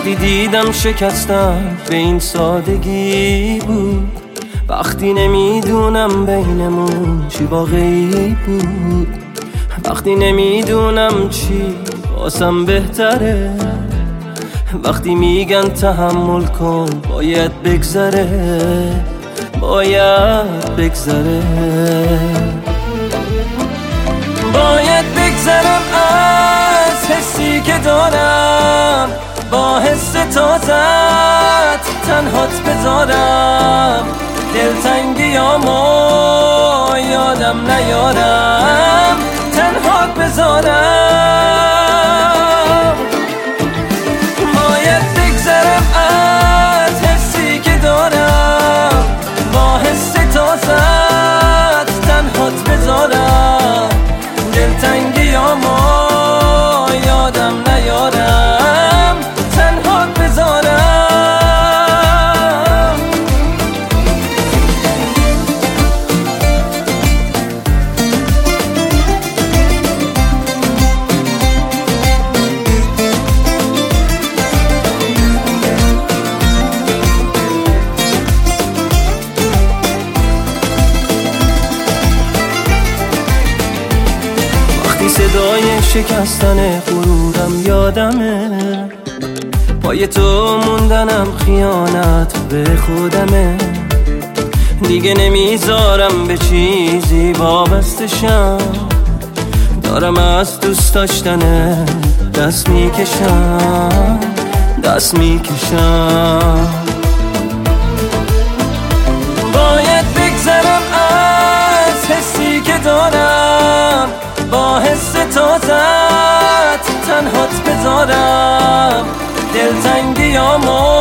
وقتی دیدم شکستم به این سادگی بود، وقتی نمیدونم بینمون چی واقعی بود، وقتی نمیدونم چی واسم بهتره، وقتی میگن تحمل کن باید بگذره، باید بگذره، باید بگذرم از حسی که دارم، با حس تازت تنهات بذارم، دلتنگیامو یادم نیارم، تنهات بذارم، باید بگذرم از حسی که دارم، با حس تازت تنهات بذارم، دلتنگیامو یادم نیارم، تنهات بذارم. صدای شکستن غرورم یادمه، پای تو موندنم خیانت به خودمه، دیگه نمیذارم به چیزی وابسته شم، دارم از دوست داشتن دست میکشم، دست میکشم، باید بگذرم از حسی که دارم، با حس تازت تنهات بذارم، دلتنگیامو